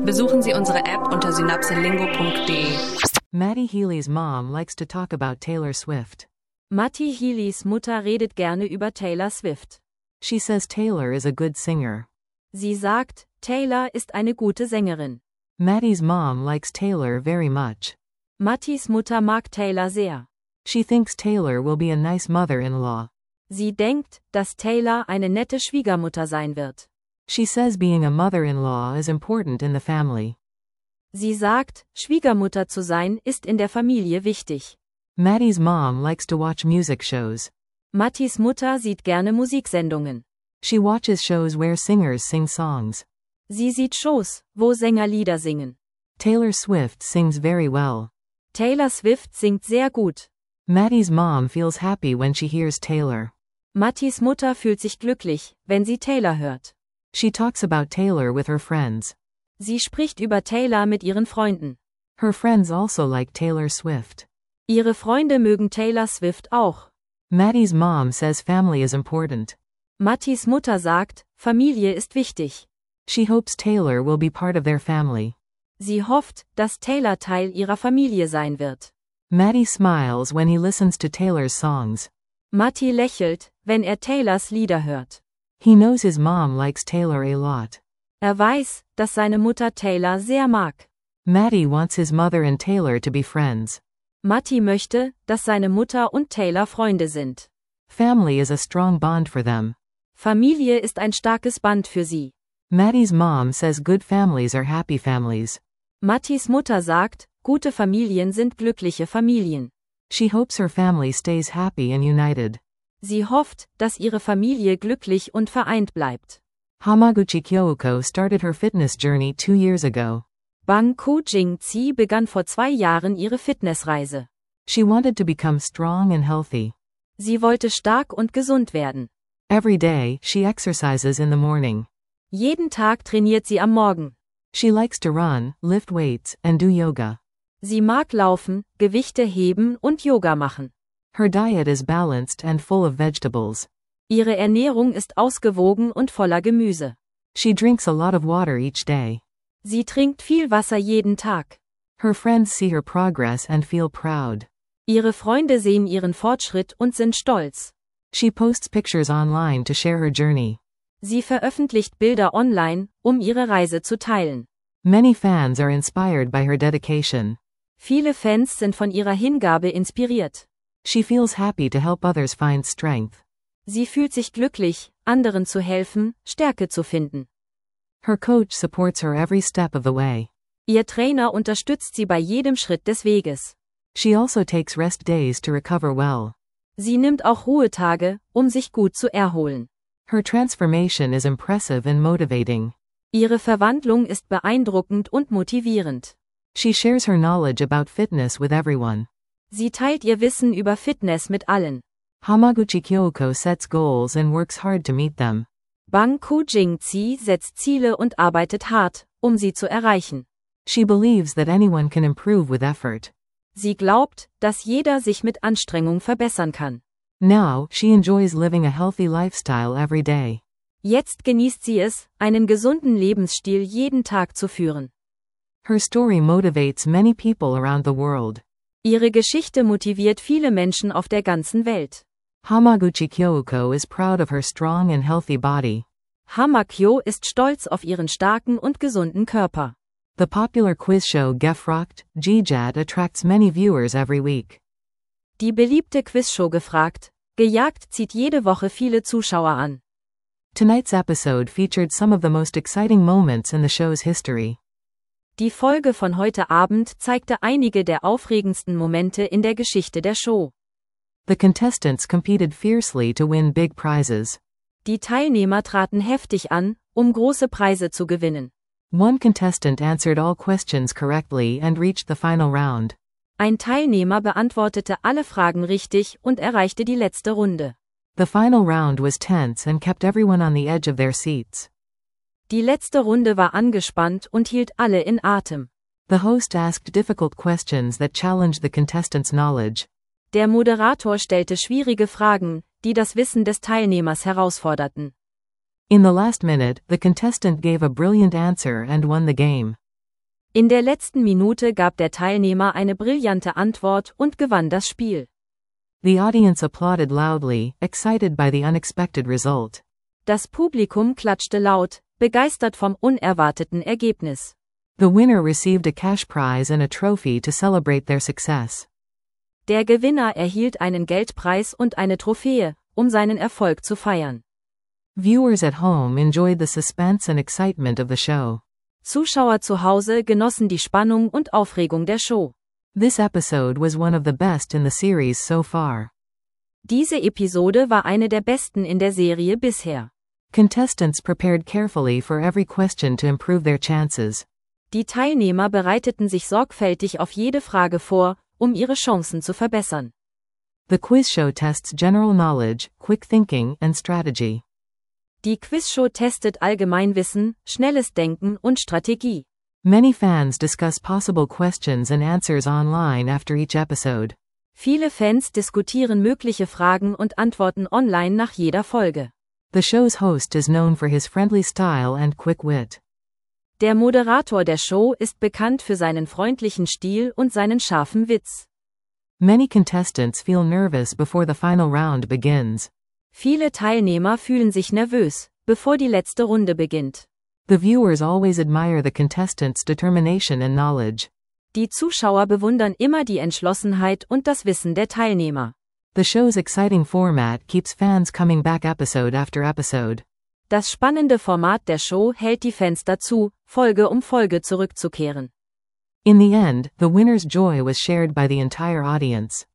Besuchen Sie unsere App unter synapselingo.de. Matty Healy's mom likes to talk about Taylor Swift. Matty Healys Mutter redet gerne über Taylor Swift. She says Taylor is a good singer. Sie sagt, Taylor ist eine gute Sängerin. Matty's mom likes Taylor very much. Mattys Mutter mag Taylor sehr. She thinks Taylor will be a nice mother-in-law. Sie denkt, dass Taylor eine nette Schwiegermutter sein wird. She says being a mother-in-law is important in the family. Sie sagt, Schwiegermutter zu sein ist in der Familie wichtig. Matty's mom likes to watch music shows. Mattys Mutter sieht gerne Musiksendungen. She watches shows where singers sing songs. Sie sieht Shows, wo Sänger Lieder singen. Taylor Swift sings very well. Taylor Swift singt sehr gut. Matty's mom feels happy when she hears Taylor. Mattys Mutter fühlt sich glücklich, wenn sie Taylor hört. She talks about Taylor with her friends. Sie spricht über Taylor mit ihren Freunden. Her friends also like Taylor Swift. Ihre Freunde mögen Taylor Swift auch. Matty's mom says family is important. Mattys Mutter sagt, Familie ist wichtig. She hopes Taylor will be part of their family. Sie hofft, dass Taylor Teil ihrer Familie sein wird. Matty smiles when he listens to Taylor's songs. Matty lächelt, wenn Taylors Lieder hört. He knows his mom likes Taylor a lot. Weiß, dass seine Mutter Taylor sehr mag. Matty wants his mother and Taylor to be friends. Matty möchte, dass seine Mutter und Taylor Freunde sind. Family is a strong bond for them. Familie ist ein starkes Band für sie. Matty's mom says good families are happy families. Mattys Mutter sagt, gute Familien sind glückliche Familien. She hopes her family stays happy and united. Sie hofft, dass ihre Familie glücklich und vereint bleibt. Hamaguchi Kyoko started her fitness journey 2 years ago. Bang Ko-jing-zi begann vor 2 Jahren ihre Fitnessreise. She wanted to become strong and healthy. Sie wollte stark und gesund werden. Every day, she exercises in the morning. Jeden Tag trainiert sie am Morgen. She likes to run, lift weights, and do yoga. Sie mag laufen, Gewichte heben und Yoga machen. Her diet is balanced and full of vegetables. Ihre Ernährung ist ausgewogen und voller Gemüse. She drinks a lot of water each day. Sie trinkt viel Wasser jeden Tag. Her friends see her progress and feel proud. Ihre Freunde sehen ihren Fortschritt und sind stolz. She posts pictures online to share her journey. Sie veröffentlicht Bilder online, um ihre Reise zu teilen. Many fans are inspired by her dedication. Viele Fans sind von ihrer Hingabe inspiriert. She feels happy to help others find strength. Sie fühlt sich glücklich, anderen zu helfen, Stärke zu finden. Her coach supports her every step of the way. Ihr Trainer unterstützt sie bei jedem Schritt des Weges. She also takes rest days to recover well. Sie nimmt auch Ruhetage, um sich gut zu erholen. Her transformation is impressive and motivating. Ihre Verwandlung ist beeindruckend und motivierend. She shares her knowledge about fitness with everyone. Sie teilt ihr Wissen über Fitness mit allen. Hamaguchi Kyoko sets goals and works hard to meet them. Bang Ko-jing-zi setzt Ziele und arbeitet hart, um sie zu erreichen. She believes that anyone can improve with effort. Sie glaubt, dass jeder sich mit Anstrengung verbessern kann. Now, she enjoys living a healthy lifestyle every day. Jetzt genießt sie es, einen gesunden Lebensstil jeden Tag zu führen. Her story motivates many people around the world. Ihre Geschichte motiviert viele Menschen auf der ganzen Welt. Hamaguchi Kyoko is proud of her strong and healthy body. Hamakyo ist stolz auf ihren starken und gesunden Körper. The popular quiz show Gefragt, Gejat attracts many viewers every week. Die beliebte Quizshow Gefragt, Gejagt zieht jede Woche viele Zuschauer an. Tonight's episode featured some of the most exciting moments in the show's history. Die Folge von heute Abend zeigte einige der aufregendsten Momente in der Geschichte der Show. The contestants competed fiercely to win big prizes. Die Teilnehmer traten heftig an, um große Preise zu gewinnen. One contestant answered all questions correctly and reached the final round. Ein Teilnehmer beantwortete alle Fragen richtig und erreichte die letzte Runde. The final round was tense and kept everyone on the edge of their seats. Die letzte Runde war angespannt und hielt alle in Atem. The host asked difficult questions that challenged the contestants' knowledge. Der Moderator stellte schwierige Fragen, die das Wissen des Teilnehmers herausforderten. In the last minute, the contestant gave a brilliant answer and won the game. In der letzten Minute gab der Teilnehmer eine brillante Antwort und gewann das Spiel. The audience applauded loudly, excited by the unexpected result. Das Publikum klatschte laut, begeistert vom unerwarteten Ergebnis. The winner received a cash prize and a trophy to celebrate their success. Der Gewinner erhielt einen Geldpreis und eine Trophäe, um seinen Erfolg zu feiern. Viewers at home enjoyed the suspense and excitement of the show. Zuschauer zu Hause genossen die Spannung und Aufregung der Show. This episode was one of the best in the series so far. Diese Episode war eine der besten in der Serie bisher. Contestants prepared carefully for every question to improve their chances. Die Teilnehmer bereiteten sich sorgfältig auf jede Frage vor, um ihre Chancen zu verbessern. The quiz show tests general knowledge, quick thinking, and strategy. Die Quizshow testet Allgemeinwissen, schnelles Denken und Strategie. Many fans discuss possible questions and answers online after each episode. Viele Fans diskutieren mögliche Fragen und Antworten online nach jeder Folge. The show's host is known for his friendly style and quick wit. Der Moderator der Show ist bekannt für seinen freundlichen Stil und seinen scharfen Witz. Many contestants feel nervous before the final round begins. Viele Teilnehmer fühlen sich nervös, bevor die letzte Runde beginnt. The viewers always admire the contestants' determination and knowledge. Die Zuschauer bewundern immer die Entschlossenheit und das Wissen der Teilnehmer. The show's exciting format keeps fans coming back episode after episode. Das spannende Format der Show hält die Fans dazu, Folge um Folge zurückzukehren. In the end, the winner's joy was shared by the entire audience.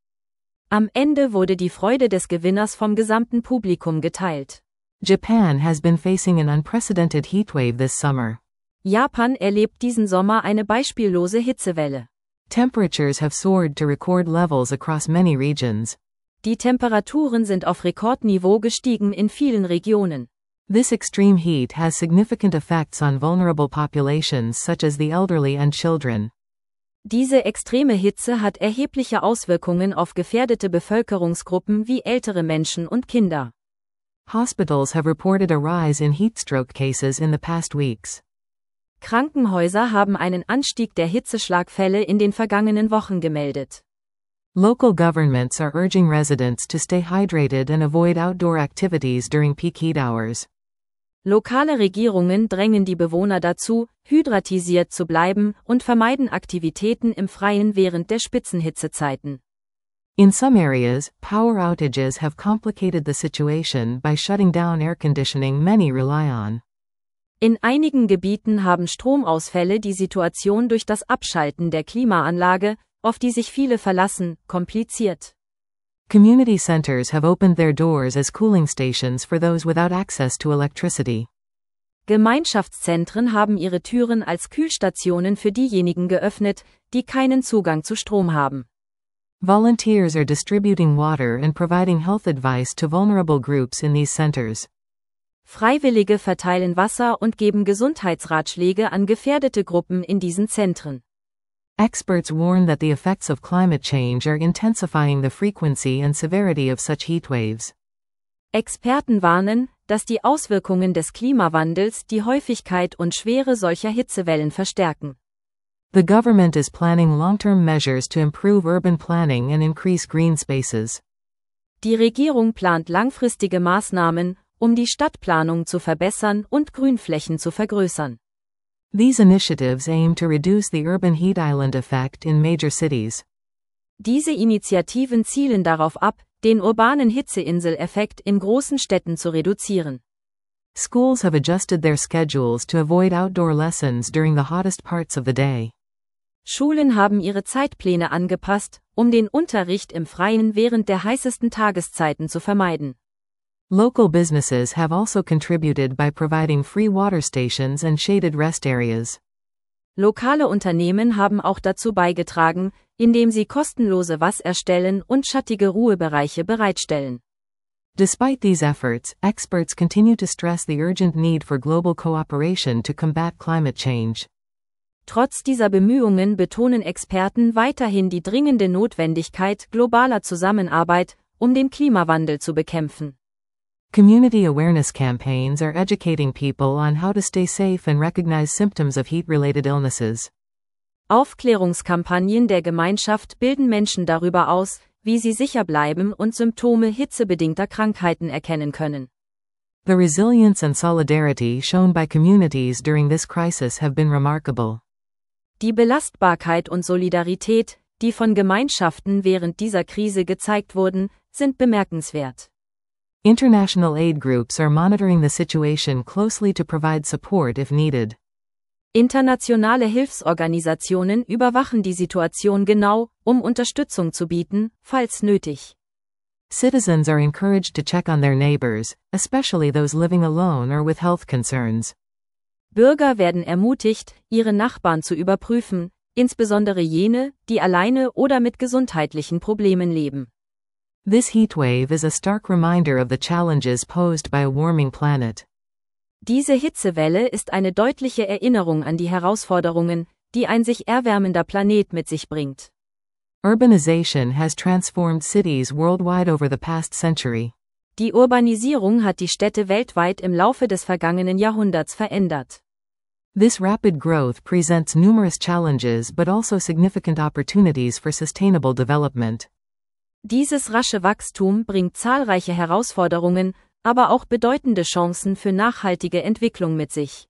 Am Ende wurde die Freude des Gewinners vom gesamten Publikum geteilt. Japan has been facing an unprecedented heatwave this summer. Japan erlebt diesen Sommer eine beispiellose Hitzewelle. Temperatures have soared to record levels across many regions. Die Temperaturen sind auf Rekordniveau gestiegen in vielen Regionen. This extreme heat has significant effects on vulnerable populations such as the elderly and children. Diese extreme Hitze hat erhebliche Auswirkungen auf gefährdete Bevölkerungsgruppen wie ältere Menschen und Kinder. Hospitals have reported a rise in heatstroke cases in the past weeks. Krankenhäuser haben einen Anstieg der Hitzeschlagfälle in den vergangenen Wochen gemeldet. Local governments are urging residents to stay hydrated and avoid outdoor activities during peak heat hours. Lokale Regierungen drängen die Bewohner dazu, hydratisiert zu bleiben und vermeiden Aktivitäten im Freien während der Spitzenhitzezeiten. In some areas, power outages have complicated the situation by shutting down air conditioning many rely on. In einigen Gebieten haben Stromausfälle die Situation durch das Abschalten der Klimaanlage, auf die sich viele verlassen, kompliziert. Community centers have opened their doors as cooling stations for those without access to electricity. Gemeinschaftszentren haben ihre Türen als Kühlstationen für diejenigen geöffnet, die keinen Zugang zu Strom haben. Volunteers are distributing water and providing health advice to vulnerable groups in these centers. Freiwillige verteilen Wasser und geben Gesundheitsratschläge an gefährdete Gruppen in diesen Zentren. Experts warn that the effects of climate change are intensifying the frequency and severity of such heatwaves. Experten warnen, dass die Auswirkungen des Klimawandels die Häufigkeit und Schwere solcher Hitzewellen verstärken. The government is planning long-term measures to improve urban planning and increase green spaces. Die Regierung plant langfristige Maßnahmen, um die Stadtplanung zu verbessern und Grünflächen zu vergrößern. These initiatives aim to reduce the urban heat island effect in major cities. Diese Initiativen zielen darauf ab, den urbanen Hitzeinsel-Effekt in großen Städten zu reduzieren. Schools have adjusted their schedules to avoid outdoor lessons during the hottest parts of the day. Schulen haben ihre Zeitpläne angepasst, um den Unterricht im Freien während der heißesten Tageszeiten zu vermeiden. Local businesses have also contributed by providing free water stations and shaded rest areas. Lokale Unternehmen haben auch dazu beigetragen, indem sie kostenlose Wasserstellen und schattige Ruhebereiche bereitstellen. Despite these efforts, experts continue to stress the urgent need for global cooperation to combat climate change. Trotz dieser Bemühungen betonen Experten weiterhin die dringende Notwendigkeit globaler Zusammenarbeit, um den Klimawandel zu bekämpfen. Community awareness campaigns are educating people on how to stay safe and recognize symptoms of heat-related illnesses. Aufklärungskampagnen der Gemeinschaft bilden Menschen darüber aus, wie sie sicher bleiben und Symptome hitzebedingter Krankheiten erkennen können. The resilience and solidarity shown by communities during this crisis have been remarkable. Die Belastbarkeit und Solidarität, die von Gemeinschaften während dieser Krise gezeigt wurden, sind bemerkenswert. International aid groups are monitoring the situation closely to provide support if needed. Internationale Hilfsorganisationen überwachen die Situation genau, um Unterstützung zu bieten, falls nötig. Citizens are encouraged to check on their neighbors, especially those living alone or with health concerns. Bürger werden ermutigt, ihre Nachbarn zu überprüfen, insbesondere jene, die alleine oder mit gesundheitlichen Problemen leben. This heatwave is a stark reminder of the challenges posed by a warming planet. Diese Hitzewelle ist eine deutliche Erinnerung an die Herausforderungen, die ein sich erwärmender Planet mit sich bringt. Urbanization has transformed cities worldwide over the past century. Die Urbanisierung hat die Städte weltweit im Laufe des vergangenen Jahrhunderts verändert. This rapid growth presents numerous challenges but also significant opportunities for sustainable development. Dieses rasche Wachstum bringt zahlreiche Herausforderungen, aber auch bedeutende Chancen für nachhaltige Entwicklung mit sich.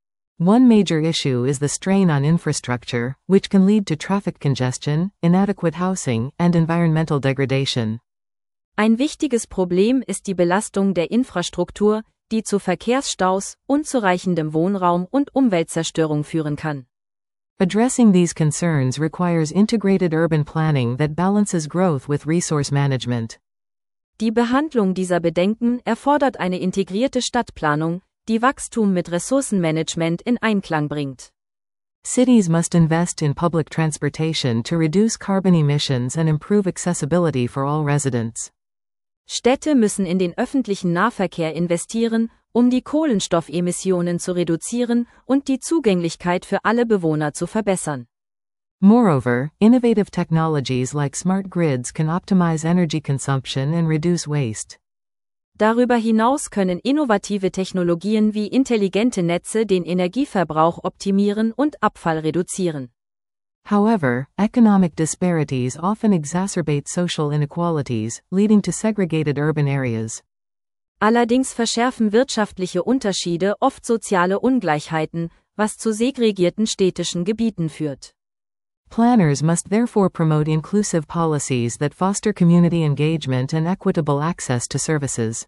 One major issue is the strain on infrastructure, which can lead to traffic congestion, inadequate housing, and environmental degradation. Ein wichtiges Problem ist die Belastung der Infrastruktur, die zu Verkehrsstaus, unzureichendem Wohnraum und Umweltzerstörung führen kann. Addressing these concerns requires integrated urban planning that balances growth with resource management. Die Behandlung dieser Bedenken erfordert eine integrierte Stadtplanung, die Wachstum mit Ressourcenmanagement in Einklang bringt. Cities must invest in public transportation to reduce carbon emissions and improve accessibility for all residents. Städte müssen in den öffentlichen Nahverkehr investieren, um die Kohlenstoffemissionen zu reduzieren und die Zugänglichkeit für alle Bewohner zu verbessern. Moreover, innovative technologies like smart grids can optimize energy consumption and reduce waste. Darüber hinaus können innovative Technologien wie intelligente Netze den Energieverbrauch optimieren und Abfall reduzieren. However, economic disparities often exacerbate social inequalities, leading to segregated urban areas. Allerdings verschärfen wirtschaftliche Unterschiede oft soziale Ungleichheiten, was zu segregierten städtischen Gebieten führt. Planners must therefore promote inclusive policies that foster community engagement and equitable access to services.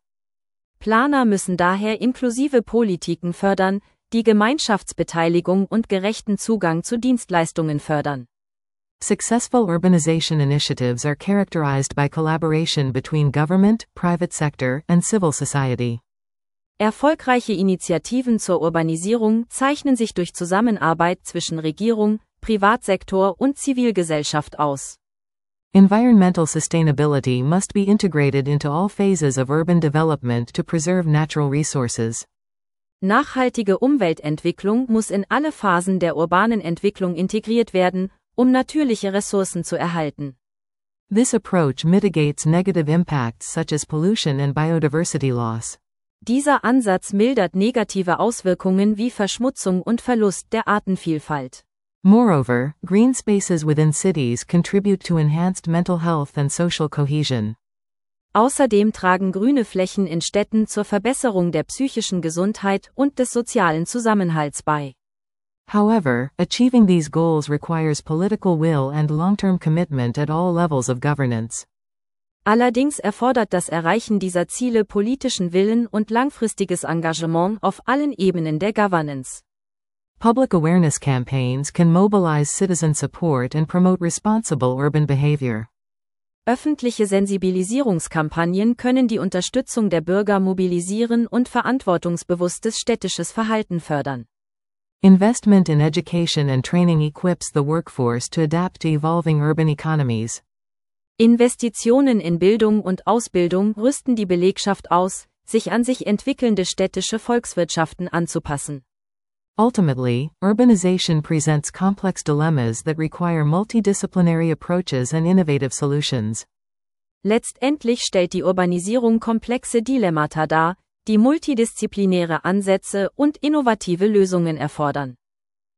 Planer müssen daher inklusive Politiken fördern, die Gemeinschaftsbeteiligung und gerechten Zugang zu Dienstleistungen fördern. Successful urbanization initiatives are characterized by collaboration between government, private sector, and civil society. Erfolgreiche Initiativen zur Urbanisierung zeichnen sich durch Zusammenarbeit zwischen Regierung, Privatsektor und Zivilgesellschaft aus. Environmental sustainability must be integrated into all phases of urban development to preserve natural resources. Nachhaltige Umweltentwicklung muss in alle Phasen der urbanen Entwicklung integriert werden, um natürliche Ressourcen zu erhalten. This approach mitigates negative impacts such as pollution and biodiversity loss. Dieser Ansatz mildert negative Auswirkungen wie Verschmutzung und Verlust der Artenvielfalt. Moreover, green spaces within cities contribute to enhanced mental health and social cohesion. Außerdem tragen grüne Flächen in Städten zur Verbesserung der psychischen Gesundheit und des sozialen Zusammenhalts bei. However, achieving these goals requires political will and long-term commitment at all levels of governance. Allerdings erfordert das Erreichen dieser Ziele politischen Willen und langfristiges Engagement auf allen Ebenen der Governance. Public awareness campaigns can mobilize citizen support and promote responsible urban behavior. Öffentliche Sensibilisierungskampagnen können die Unterstützung der Bürger mobilisieren und verantwortungsbewusstes städtisches Verhalten fördern. Investment in education and training equips the workforce to adapt to evolving urban economies. Investitionen in Bildung und Ausbildung rüsten die Belegschaft aus, sich an sich entwickelnde städtische Volkswirtschaften anzupassen. Ultimately, urbanization presents complex dilemmas that require multidisciplinary approaches and innovative solutions. Letztendlich stellt die Urbanisierung komplexe Dilemmata dar, die multidisziplinäre Ansätze und innovative Lösungen erfordern.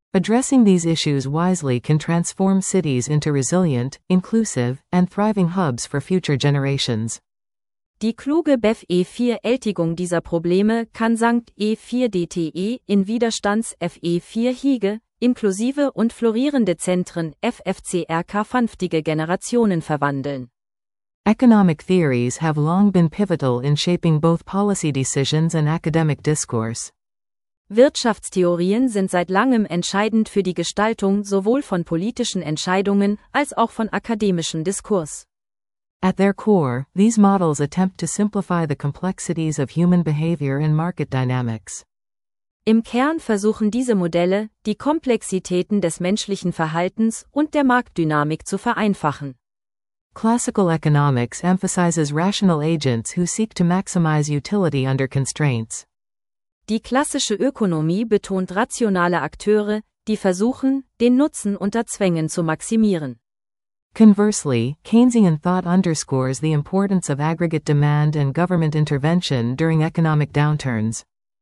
Addressing these issues wisely can transform cities into resilient, inclusive, and thriving hubs for future generations. Die kluge BEF-E4-Ältigung dieser Probleme kann Sankt E4DTE in Widerstands-FE4 Hige, inklusive und florierende Zentren FFCRK vernünftige Generationen verwandeln. Economic theories have long been pivotal in shaping both policy decisions and academic discourse. Wirtschaftstheorien sind seit langem entscheidend für die Gestaltung sowohl von politischen Entscheidungen als auch von akademischem Diskurs. At their core, these models attempt to simplify the complexities of human behavior and market dynamics. Im Kern versuchen diese Modelle, die Komplexitäten des menschlichen Verhaltens und der Marktdynamik zu vereinfachen. Classical economics emphasizes rational agents who seek to maximize utility under constraints. Die klassische Ökonomie betont rationale Akteure, die versuchen, den Nutzen unter Zwängen zu maximieren. Conversely, Keynesian thought underscores the importance of aggregate demand and government intervention during economic downturns.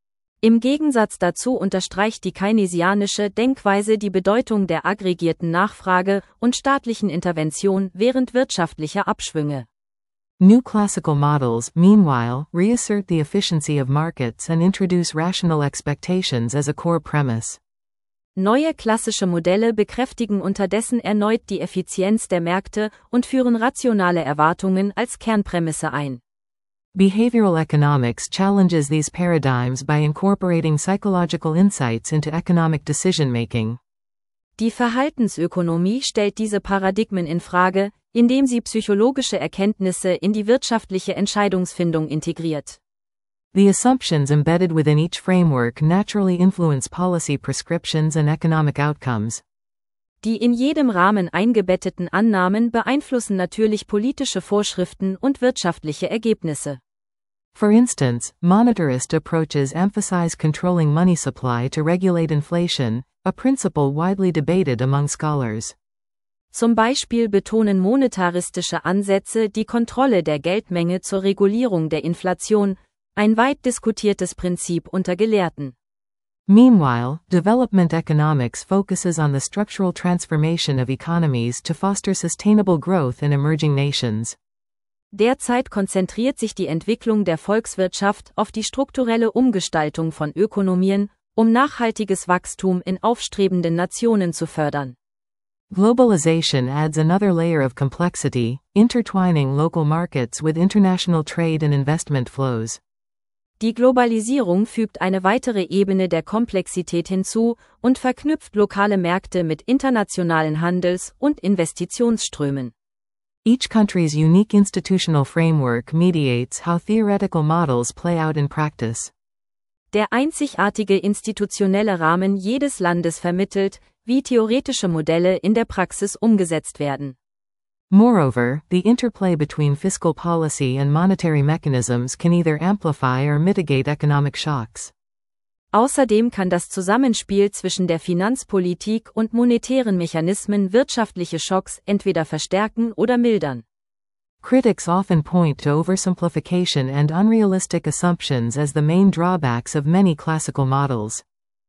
Im Gegensatz dazu unterstreicht die keynesianische Denkweise die Bedeutung der aggregierten Nachfrage und staatlichen Intervention während wirtschaftlicher Abschwünge. New classical models, meanwhile, reassert the efficiency of markets and introduce rational expectations as a core premise. Neue klassische Modelle bekräftigen unterdessen erneut die Effizienz der Märkte und führen rationale Erwartungen als Kernprämisse ein. Behavioral economics challenges these paradigms by incorporating psychological insights into economic decision-making. Die Verhaltensökonomie stellt diese Paradigmen in Frage, indem sie psychologische Erkenntnisse in die wirtschaftliche Entscheidungsfindung integriert. The assumptions embedded within each framework naturally influence policy prescriptions and economic outcomes. Die in jedem Rahmen eingebetteten Annahmen beeinflussen natürlich politische Vorschriften und wirtschaftliche Ergebnisse. For instance, monetarist approaches emphasize controlling money supply to regulate inflation, a principle widely debated among scholars. Zum Beispiel betonen monetaristische Ansätze die Kontrolle der Geldmenge zur Regulierung der Inflation, ein weit diskutiertes Prinzip unter Gelehrten. Meanwhile, development economics focuses on the structural transformation of economies to foster sustainable growth in emerging nations. Derzeit konzentriert sich die Entwicklung der Volkswirtschaft auf die strukturelle Umgestaltung von Ökonomien, um nachhaltiges Wachstum in aufstrebenden Nationen zu fördern. Globalization adds another layer of complexity, intertwining local markets with international trade and investment flows. Die Globalisierung fügt eine weitere Ebene der Komplexität hinzu und verknüpft lokale Märkte mit internationalen Handels- und Investitionsströmen. Each country's unique institutional framework mediates how theoretical models play out in practice. Der einzigartige institutionelle Rahmen jedes Landes vermittelt, wie theoretische Modelle in der Praxis umgesetzt werden. Moreover, the interplay between fiscal policy and monetary mechanisms can either amplify or mitigate economic shocks. Außerdem kann das Zusammenspiel zwischen der Finanzpolitik und monetären Mechanismen wirtschaftliche Schocks entweder verstärken oder mildern. Critics often point to oversimplification and unrealistic assumptions as the main drawbacks of many classical models.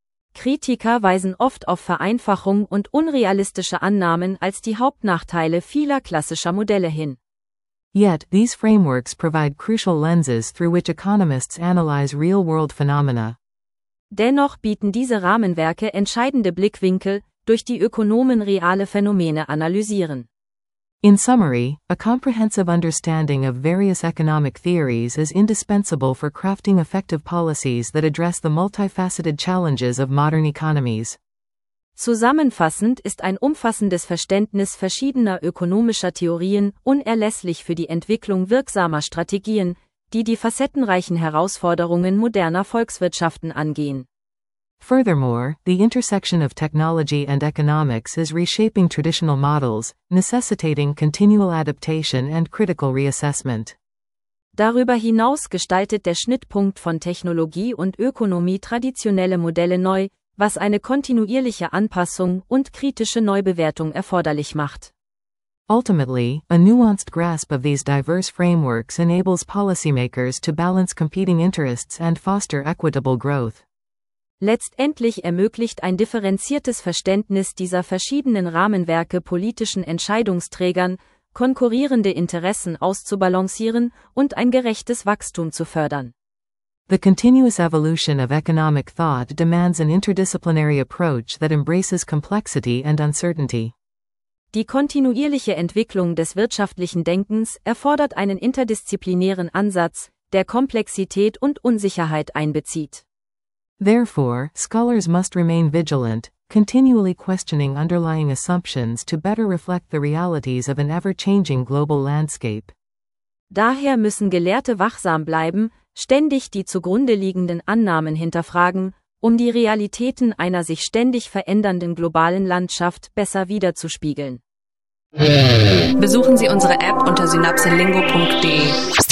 Kritiker weisen oft auf Vereinfachung und unrealistische Annahmen als die Hauptnachteile vieler klassischer Modelle hin. Yet, these frameworks provide crucial lenses through which economists analyze real-world phenomena. Dennoch bieten diese Rahmenwerke entscheidende Blickwinkel, durch die Ökonomen reale Phänomene analysieren. In summary, a comprehensive understanding of various economic theories is indispensable for crafting effective policies that address the multifaceted challenges of modern economies. Zusammenfassend ist ein umfassendes Verständnis verschiedener ökonomischer Theorien unerlässlich für die Entwicklung wirksamer Strategien, die die facettenreichen Herausforderungen moderner Volkswirtschaften angehen. Furthermore, the intersection of technology and economics is reshaping traditional models, necessitating continual adaptation and critical reassessment. Darüber hinaus gestaltet der Schnittpunkt von Technologie und Ökonomie traditionelle Modelle neu, was eine kontinuierliche Anpassung und kritische Neubewertung erforderlich macht. Ultimately, a nuanced grasp of these diverse frameworks enables policymakers to balance competing interests and foster equitable growth. Letztendlich ermöglicht ein differenziertes Verständnis dieser verschiedenen Rahmenwerke politischen Entscheidungsträgern, konkurrierende Interessen auszubalancieren und ein gerechtes Wachstum zu fördern. The continuous evolution of economic thought demands an interdisciplinary approach that embraces complexity and uncertainty. Die kontinuierliche Entwicklung des wirtschaftlichen Denkens erfordert einen interdisziplinären Ansatz, der Komplexität und Unsicherheit einbezieht. Therefore, scholars must remain vigilant, continually questioning underlying assumptions to better reflect the realities of an ever-changing global landscape. Daher müssen Gelehrte wachsam bleiben, ständig die zugrunde liegenden Annahmen hinterfragen, um die Realitäten einer sich ständig verändernden globalen Landschaft besser widerzuspiegeln. Besuchen Sie unsere App unter synapselingo.de.